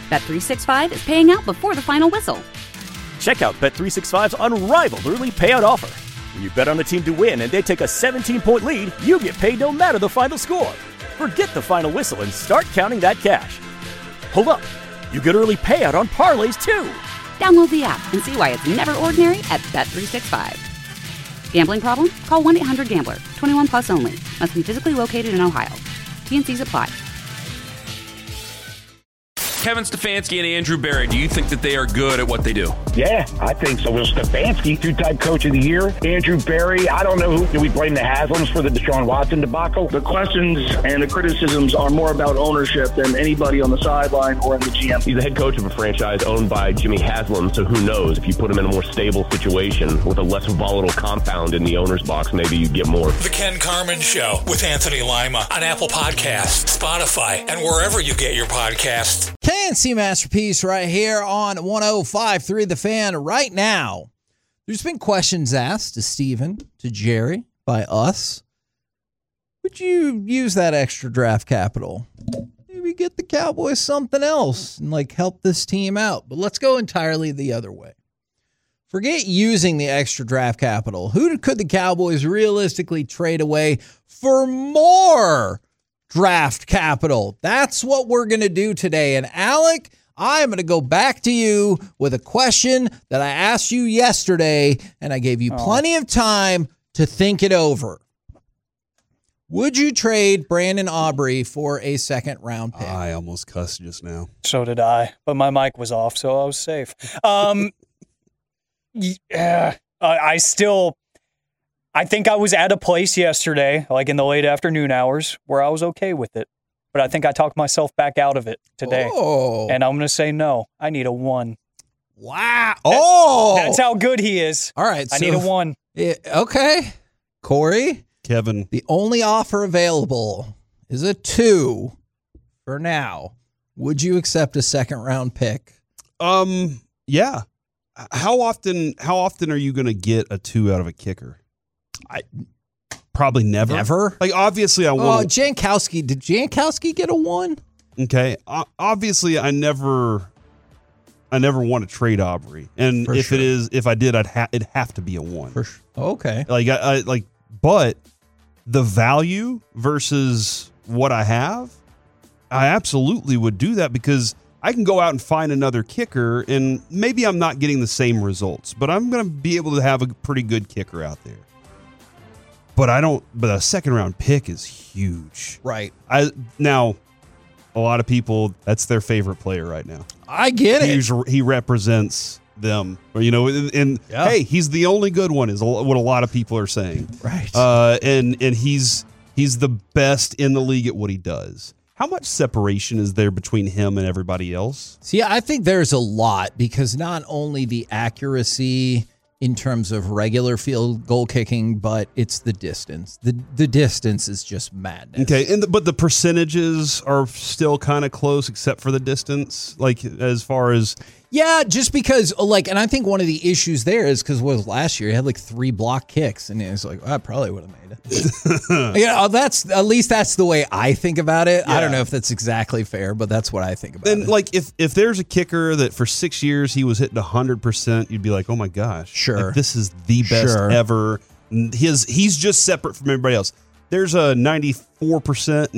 Bet365 is paying out before the final whistle. Check out Bet365's unrivaled early payout offer. When you bet on a team to win and they take a 17-point lead, you get paid no matter the final score. Forget the final whistle and start counting that cash. Hold up. You get early payout on parlays, too. Download the app and see why it's never ordinary at Bet365. Gambling problem? Call 1-800-GAMBLER. 21 plus only. Must be physically located in Ohio. T&Cs apply. Kevin Stefanski and Andrew Berry, do you think that they are good at what they do? Yeah, I think so. Well, Stefanski, two-time coach of the year. Andrew Berry, I don't know who. Do we blame the Haslams for the Deshaun Watson debacle? The questions and the criticisms are more about ownership than anybody on the sideline or in the GM. He's the head coach of a franchise owned by Jimmy Haslam, so who knows? If you put him in a more stable situation with a less volatile compound in the owner's box, maybe you get more. The Ken Carman Show with Anthony Lima on Apple Podcasts, Spotify, and wherever you get your podcasts. KNC Masterpiece right here on 105.3 The Fan right now. There's been questions asked to Steven, to Jerry, by us. Would you use that extra draft capital? Maybe get the Cowboys something else and help this team out. But let's go entirely the other way. Forget using the extra draft capital. Who could the Cowboys realistically trade away for more draft capital? That's what we're going to do today. And Alec, I am going to go back to you with a question that I asked you yesterday, and I gave you plenty of time to think it over. Would you trade Brandon Aubrey for a second-round pick? I almost cussed just now. So did I, but my mic was off, so I was safe. Yeah, I think I was at a place yesterday, in the late afternoon hours, where I was okay with it. But I think I talked myself back out of it today. Oh. And I'm going to say no. I need a 1. Wow. Oh. That's how good he is. All right. I need a 1. Okay. Corey? Kevin. The only offer available is a 2 for now. Would you accept a second-round pick? Yeah. How often are you going to get a 2 out of a kicker? Probably never. Never? Obviously, I want. Oh, Jankowski. Did Jankowski get a 1? Okay. Obviously, I never want to trade Aubrey, and if I did, it'd have to be a 1. For sure. Okay. But the value versus what I have, I absolutely would do that because I can go out and find another kicker, and maybe I'm not getting the same results, but I'm going to be able to have a pretty good kicker out there. But a second round pick is huge. Right. Now, a lot of people, that's their favorite player right now. I get it. He represents them. Hey, he's the only good one is what a lot of people are saying. Right. And he's the best in the league at what he does. How much separation is there between him and everybody else? See, I think there's a lot because not only the accuracy in terms of regular field goal kicking, but it's the distance. The distance is just madness. Okay, but the percentages are still kind of close except for the distance, as far as... Yeah, just because, and I think one of the issues there is because last year he had 3 block kicks, and it was I probably would have made it. That's at least that's the way I think about it. Yeah. I don't know if that's exactly fair, but that's what I think about it. And if there's a kicker that for 6 years he was hitting 100%, you'd be like, oh my gosh, sure, this is the best ever. He's just separate from everybody else. There's a 94%, 93%,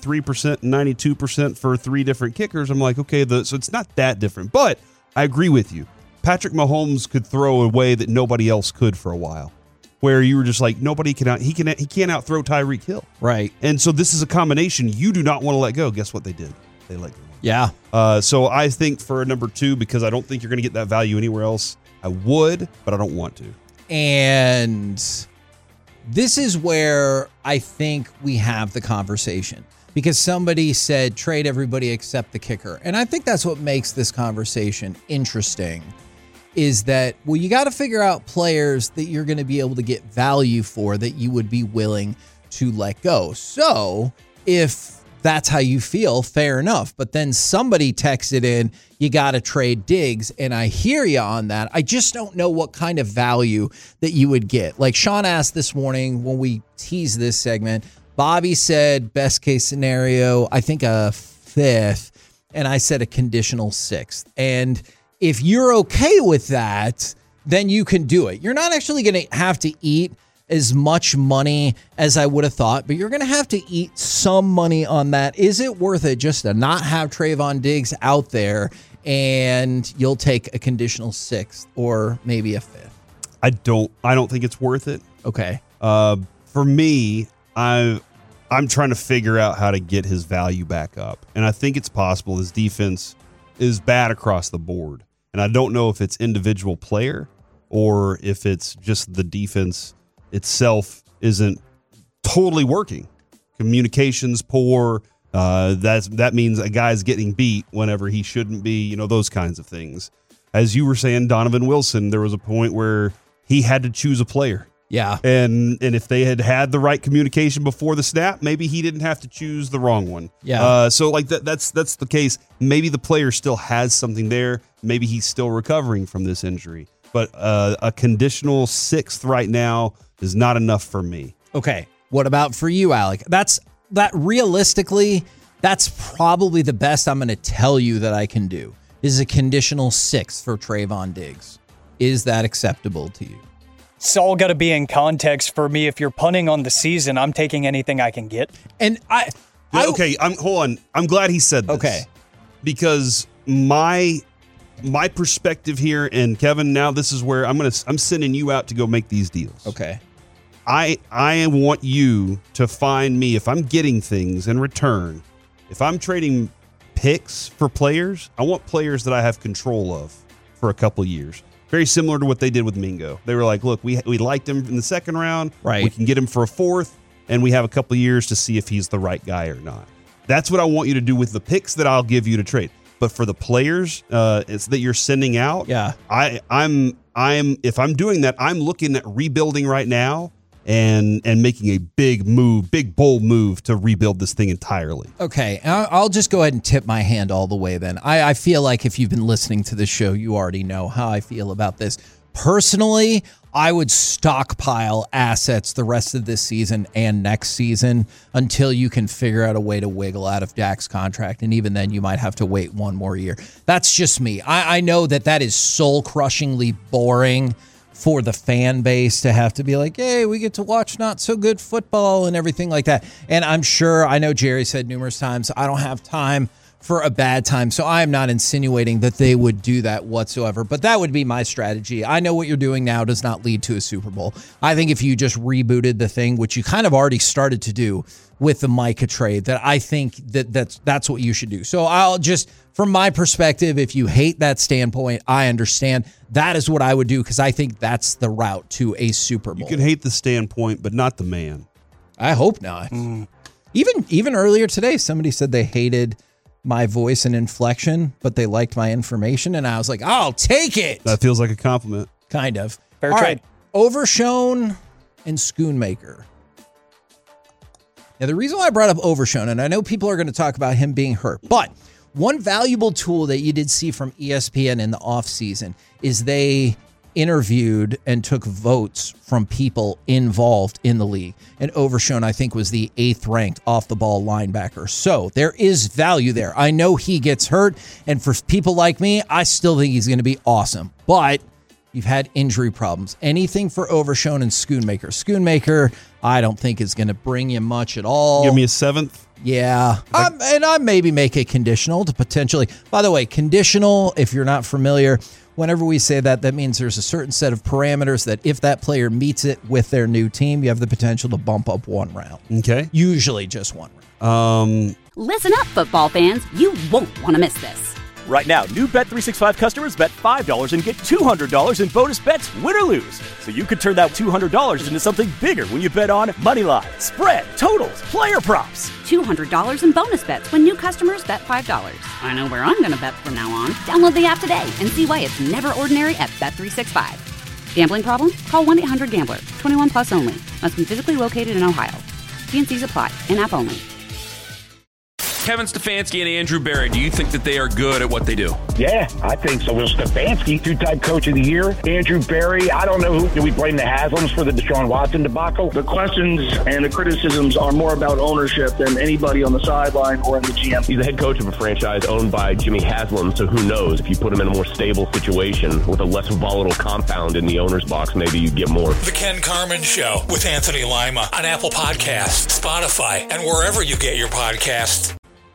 92% for 3 different kickers. I'm like, okay, so it's not that different, but I agree with you. Patrick Mahomes could throw a way that nobody else could for a while, where you were just like, he can't outthrow Tyreek Hill. Right. And so this is a combination you do not want to let go. Guess what they did? They let go. Yeah. So I think for a number 2, because I don't think you're going to get that value anywhere else, I would, but I don't want to. And this is where I think we have the conversation. Because somebody said, trade everybody except the kicker. And I think that's what makes this conversation interesting, is that, you got to figure out players that you're going to be able to get value for that you would be willing to let go. So if that's how you feel, fair enough. But then somebody texted in, you got to trade Diggs. And I hear you on that. I just don't know what kind of value that you would get. Sean asked this morning when we teased this segment, Bobby said best case scenario, I think a 5th. and I said a conditional 6th. And if you're okay with that, then you can do it. You're not actually going to have to eat as much money as I would have thought, but you're going to have to eat some money on that. Is it worth it just to not have Trayvon Diggs out there and you'll take a conditional 6th or maybe a 5th? I don't think it's worth it. Okay. For me, I'm trying to figure out how to get his value back up. And I think it's possible. His defense is bad across the board. And I don't know if it's individual player or if it's just the defense itself isn't totally working. Communication's poor. That means a guy's getting beat whenever he shouldn't be, those kinds of things. As you were saying, Donovan Wilson, there was a point where he had to choose a player. Yeah. And if they had the right communication before the snap, maybe he didn't have to choose the wrong one. Yeah. So like that's the case. Maybe the player still has something there. Maybe he's still recovering from this injury. But a conditional 6th right now is not enough for me. Okay. What about for you, Alec? Realistically, that's probably the best I'm going to tell you that I can do is a conditional 6th for Trayvon Diggs. Is that acceptable to you? It's all got to be in context for me. If you're punting on the season, I'm taking anything I can get. And hold on. I'm glad he said this. Okay. Because my perspective here, and Kevin, now this is where I'm sending you out to go make these deals. Okay. I want you to find me, if I'm getting things in return, if I'm trading picks for players, I want players that I have control of for a couple years. Very similar to what they did with Mingo. They were like, look, we liked him in the second round. Right. We can get him for a 4th, and we have a couple years to see if he's the right guy or not. That's what I want you to do with the picks that I'll give you to trade. But for the players it's that you're sending out, yeah, I'm if I'm doing that, I'm looking at rebuilding right now and making a big bold move to rebuild this thing entirely. Okay, I'll just go ahead and tip my hand all the way then. I feel like if you've been listening to this show, you already know how I feel about this. Personally, I would stockpile assets the rest of this season and next season until you can figure out a way to wiggle out of Dak's contract. And even then, you might have to wait one more year. That's just me. I know that is soul-crushingly boring for the fan base to have to be like, hey, we get to watch not so good football and everything like that. And I know Jerry said numerous times, I don't have time for a bad time. So I am not insinuating that they would do that whatsoever, but that would be my strategy. I know what you're doing now does not lead to a Super Bowl. I think if you just rebooted the thing, which you kind of already started to do with the Micah trade, that I think that's what you should do. So I'll just, from my perspective, if you hate that standpoint, I understand. That is what I would do because I think that's the route to a Super Bowl. You can hate the standpoint, but not the man. I hope not. Even earlier today, somebody said they hated my voice and inflection, but they liked my information, and I was like, I'll take it. That feels like a compliment. Kind of. Fair All trade. right. Overshone and Schoonmaker. Now, the reason why I brought up Overshone, and I know people are going to talk about him being hurt, but one valuable tool that you did see from ESPN in the offseason is they interviewed and took votes from people involved in the league. And Overshone, I think, was the 8th ranked off-the-ball linebacker. So there is value there. I know he gets hurt, and for people like me, I still think he's going to be awesome. But you've had injury problems. Anything for Overshone and Schoonmaker. Schoonmaker, I don't think is going to bring you much at all. Give me a 7th. Yeah. And I maybe make it conditional to potentially. By the way, conditional, if you're not familiar, whenever we say that, that means there's a certain set of parameters that if that player meets it with their new team, you have the potential to bump up one round. Okay. Usually just one round. Listen up, football fans. You won't want to miss this. Right now, new Bet365 customers bet $5 and get $200 in bonus bets, win or lose. So you could turn that $200 into something bigger when you bet on moneyline, spread, totals, player props. $200 in bonus bets when new customers bet $5. I know where I'm going to bet from now on. Download the app today and see why it's never ordinary at Bet365. Gambling problem? Call 1-800-GAMBLER. 21 plus only. Must be physically located in Ohio. T&Cs apply. In-app only. Kevin Stefanski and Andrew Berry, do you think that they are good at what they do? Yeah, I think so. Will Stefanski, two-time coach of the year. Andrew Berry, I don't know who. Do we blame the Haslams for the Deshaun Watson debacle? The questions and the criticisms are more about ownership than anybody on the sideline or in the GM. He's the head coach of a franchise owned by Jimmy Haslam, so who knows? If you put him in a more stable situation with a less volatile compound in the owner's box, maybe you get more. The Ken Carman Show with Anthony Lima on Apple Podcasts, Spotify, and wherever you get your podcasts.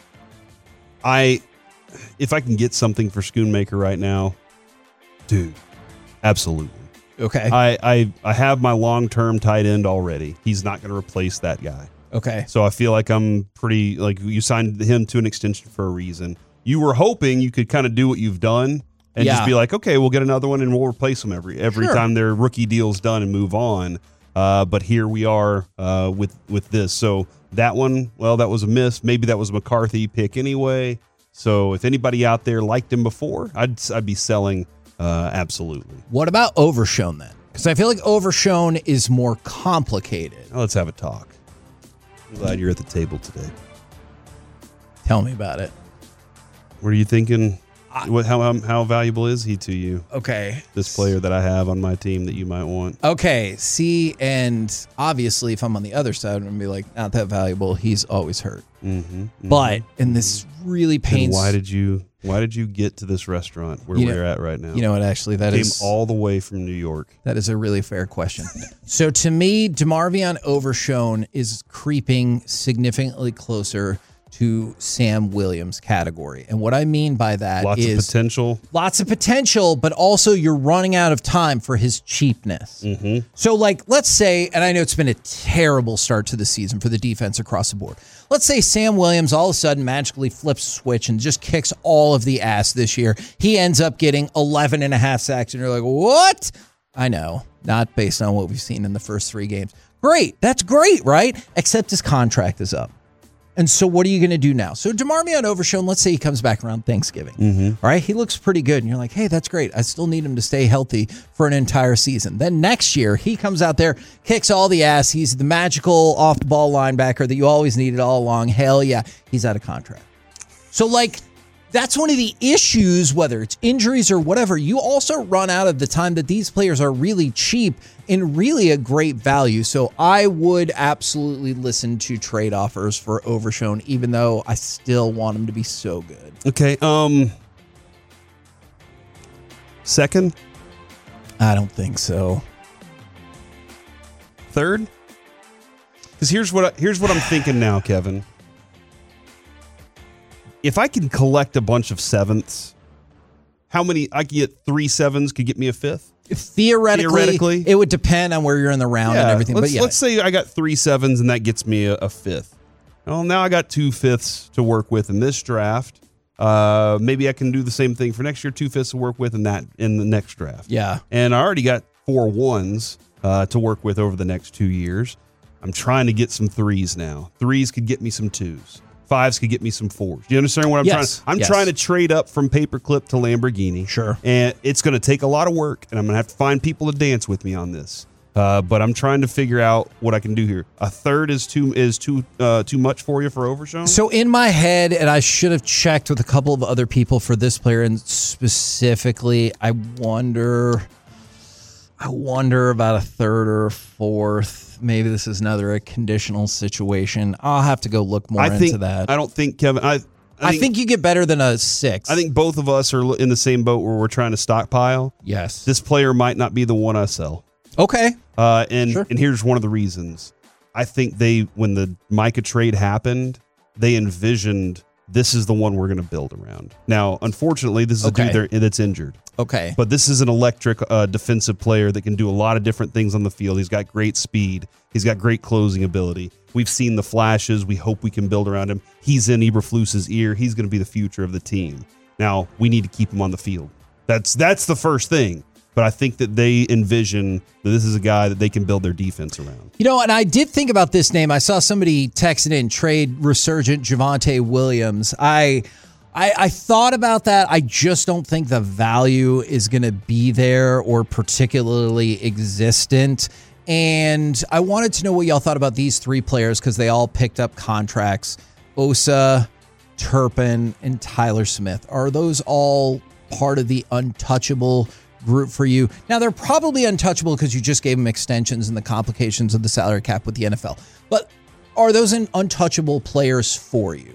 If I can get something for Schoonmaker right now, dude, absolutely. Okay. I have my long-term tight end already. He's not going to replace that guy. Okay. So I feel like I'm pretty, like, you signed him to an extension for a reason. You were hoping you could kind of do what you've done and just be like, okay, we'll get another one and we'll replace them every time their rookie deal's done and move on. But here we are with this. So that one, well, that was a miss. Maybe that was a McCarthy pick anyway. So if anybody out there liked him before, I'd be selling absolutely. What about Overshown then? Because I feel like Overshown is more complicated. Now let's have a talk. I'm glad you're at the table today. Tell me about it. What are you thinking? How valuable is he to you? Okay. This player that I have on my team that you might want. Okay. See, and obviously if I'm on the other side, I'm going to be like, not that valuable. He's always hurt. But, and this really pains. Why did you get to this restaurant where we're at right now? You know what, actually, that came is all the way from New York. That is a really fair question. So to me, DeMarvion Overshown is creeping significantly closer to Sam Williams category. And what I mean by that is lots of potential, but also you're running out of time for his cheapness. So like, let's say, and I know it's been a terrible start to the season for the defense across the board. Let's say Sam Williams all of a sudden magically flips a switch and just kicks all of the ass this year. He ends up getting 11 and a half sacks and you're like, what? I know, not based on what we've seen in the first 3 games. Great. That's great, right? Except his contract is up. And so what are you going to do now? So DeMarvion Overshown, let's say he comes back around Thanksgiving. All right, he looks pretty good. And you're like, hey, that's great. I still need him to stay healthy for an entire season. Then next year, he comes out there, kicks all the ass. He's the magical off-the-ball linebacker that you always needed all along. Hell yeah, he's out of contract. So like, that's one of the issues, whether it's injuries or whatever. You also run out of the time that these players are really cheap and really a great value. So I would absolutely listen to trade offers for Overshown, even though I still want him to be so good. Okay. Second? I don't think so. Third? Because here's what I'm thinking now, Kevin. If I can collect a bunch of 7ths, how many? I could get 3 7s, could get me a 5th? Theoretically, it would depend on where you're in the round and everything. But yeah, let's say I got 3 7s and that gets me a 5th. Well, now I got 2 5ths to work with in this draft. Maybe I can do the same thing for next year. 2 5ths to work with in the next draft. Yeah, and I already got 4 1s to work with over the next 2 years. I'm trying to get some 3s now. 3s could get me some 2s. 5s could get me some 4s. Do you understand what I'm trying? I'm trying to trade up from Paperclip to Lamborghini. Sure. And it's going to take a lot of work, and I'm going to have to find people to dance with me on this. But I'm trying to figure out what I can do here. A third is too much for you for Overshown? So in my head, and I should have checked with a couple of other people for this player, and specifically, I wonder about a third or a fourth. Maybe this is a conditional situation. I'll have to go look more into that. I don't think, Kevin. I think you get better than a 6. I think both of us are in the same boat where we're trying to stockpile. Yes. This player might not be the one I sell. Okay. And here's one of the reasons. I think when the Micah trade happened, they envisioned this is the one we're going to build around. Now, unfortunately, this is a dude that's injured. Okay. But this is an electric defensive player that can do a lot of different things on the field. He's got great speed. He's got great closing ability. We've seen the flashes. We hope we can build around him. He's in Eberflus's ear. He's going to be the future of the team. Now, we need to keep him on the field. That's the first thing. But I think that they envision that this is a guy that they can build their defense around. You know, and I did think about this name. I saw somebody texting in, trade resurgent Javonte Williams. I thought about that. I just don't think the value is going to be there or particularly existent. And I wanted to know what y'all thought about these 3 players because they all picked up contracts. Osa, Turpin, and Tyler Smith? Are those all part of the untouchable group for you? Now, they're probably untouchable because you just gave them extensions and the complications of the salary cap with the NFL. But are those untouchable players for you?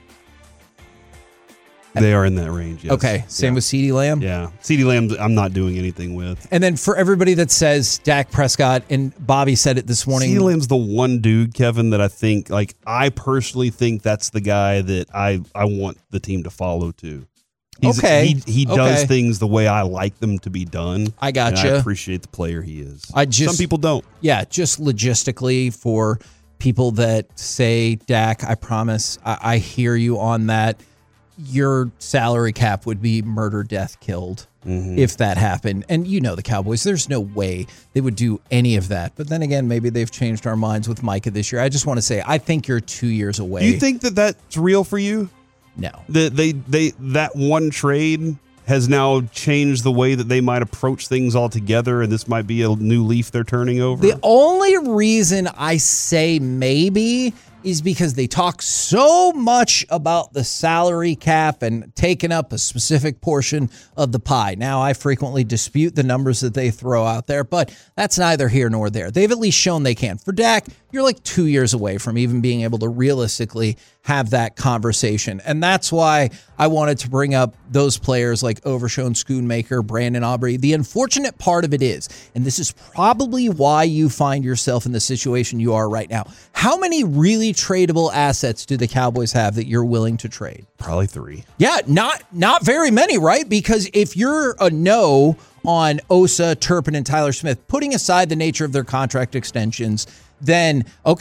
They are in that range, yes. Okay, same with CeeDee Lamb? Yeah. CeeDee Lamb, I'm not doing anything with. And then for everybody that says Dak Prescott, and Bobby said it this morning. CeeDee Lamb's the one dude, Kevin, that I think, like, I personally think that's the guy that I want the team to follow too. He does things the way I like them to be done. I gotcha. And I appreciate the player he is. Some people don't. Yeah, just logistically for people that say, Dak, I promise, I hear you on that. Your salary cap would be murder, death, killed if that happened. And you know the Cowboys, there's no way they would do any of that. But then again, maybe they've changed our minds with Micah this year. I just want to say, I think you're 2 years away. Do you think that that's real for you? No. That one trade has now changed the way that they might approach things altogether, and this might be a new leaf they're turning over? The only reason I say maybe is because they talk so much about the salary cap and taking up a specific portion of the pie. Now, I frequently dispute the numbers that they throw out there, but that's neither here nor there. They've at least shown they can. For Dak, you're like 2 years away from even being able to realistically have that conversation. And that's why I wanted to bring up those players like Overshown, Schoonmaker, Brandon Aubrey. The unfortunate part of it is, and this is probably why you find yourself in the situation you are right now, how many really tradable assets do the Cowboys have that you're willing to trade? Probably 3. Yeah, not very many, right? Because if you're a no on Osa, Turpin, and Tyler Smith, putting aside the nature of their contract extensions, then no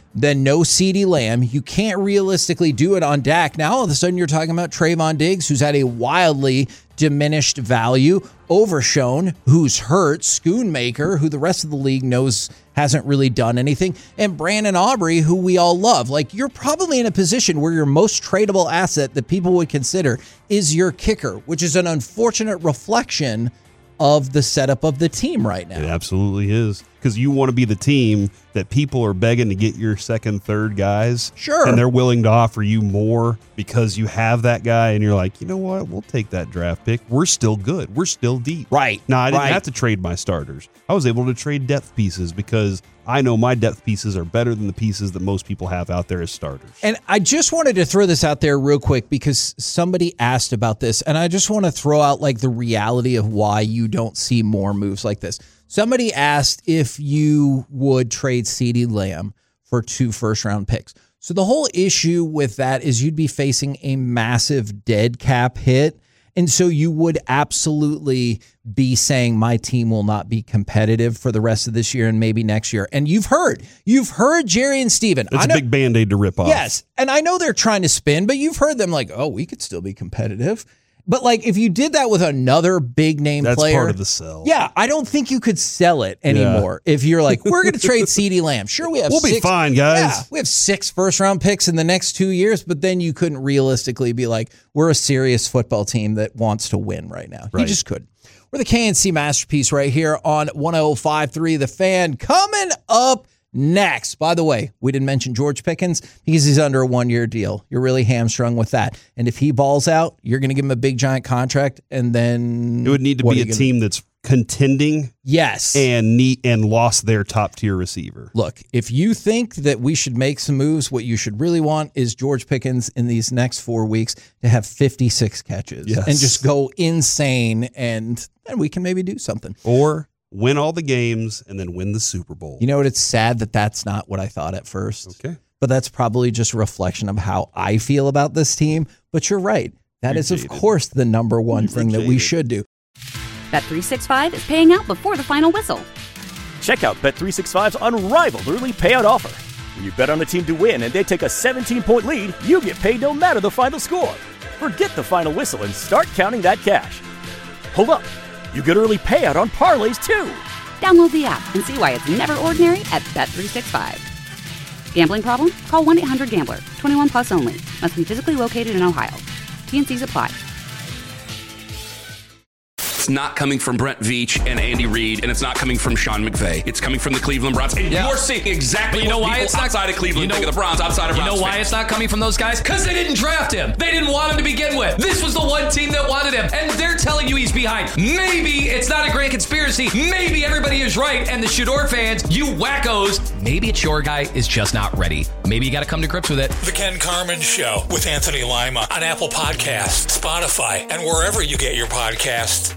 CeeDee Lamb. You can't realistically do it on Dak. Now all of a sudden you're talking about Trayvon Diggs, who's at a wildly diminished value, Overshown, who's hurt, Schoonmaker, who the rest of the league knows hasn't really done anything, and Brandon Aubrey, who we all love. Like, you're probably in a position where your most tradable asset that people would consider is your kicker, which is an unfortunate reflection of the setup of the team right now. It absolutely is. Because you want to be the team that people are begging to get your second, third guys. Sure. And they're willing to offer you more because you have that guy and you're like, you know what? We'll take that draft pick. We're still good. We're still deep. Right. Now, I didn't have to trade my starters. I was able to trade depth pieces because I know my depth pieces are better than the pieces that most people have out there as starters. And I just wanted to throw this out there real quick because somebody asked about this, and I just want to throw out like the reality of why you don't see more moves like this. Somebody asked if you would trade CeeDee Lamb for 2 first-round picks. So the whole issue with that is you'd be facing a massive dead cap hit. And so you would absolutely be saying my team will not be competitive for the rest of this year and maybe next year. And you've heard Jerry and Steven. It's a big Band-Aid to rip off. Yes. And I know they're trying to spin, but you've heard them like, oh, we could still be competitive. But like if you did that with another big name player. That's part of the sell. Yeah, I don't think you could sell it anymore. If you're like, we're going to trade CeeDee Lamb. Sure, we'll be fine, guys. Yeah, we have 6 first-round picks in the next 2 years, but then you couldn't realistically be like, we're a serious football team that wants to win right now. Right. You just couldn't. We're the KNC Masterpiece right here on 105.3 The Fan. Coming up next. By the way, we didn't mention George Pickens because he's under a 1-year deal. You're really hamstrung with that. And if he balls out, you're going to give him a big, giant contract, and then it would need to be a team that's contending. Yes. And lost their top-tier receiver. Look, if you think that we should make some moves, what you should really want is George Pickens in these next 4 weeks to have 56 catches and just go insane, and then we can maybe do something. Or win all the games and then win the Super Bowl. You know what? It's sad that that's not what I thought at first. Okay. But that's probably just a reflection of how I feel about this team. But you're right. That is, of course, the number one thing that we should do. Bet365 is paying out before the final whistle. Check out Bet365's unrivaled early payout offer. When you bet on a team to win and they take a 17-point lead, you get paid no matter the final score. Forget the final whistle and start counting that cash. Hold up. You get early payout on parlays, too. Download the app and see why it's never ordinary at Bet365. Gambling problem? Call 1-800-GAMBLER. 21 plus only. Must be physically located in Ohio. T&Cs apply. it's not coming from Brent Veach and Andy Reid, and it's not coming from Sean McVay. It's coming from the Cleveland Browns. And you're seeing exactly what people outside of Cleveland think of the Browns, outside of Browns You know why fans. it's not coming from those guys? Because they didn't draft him. They didn't want him to begin with. This was the one team that wanted him, and they're telling you he's behind. Maybe it's not a grand conspiracy. Maybe everybody is right, and the Shador fans, you wackos, maybe it's your guy is just not ready. Maybe you got to come to grips with it. The Ken Carman Show with Anthony Lima on Apple Podcasts, Spotify, and wherever you get your podcasts.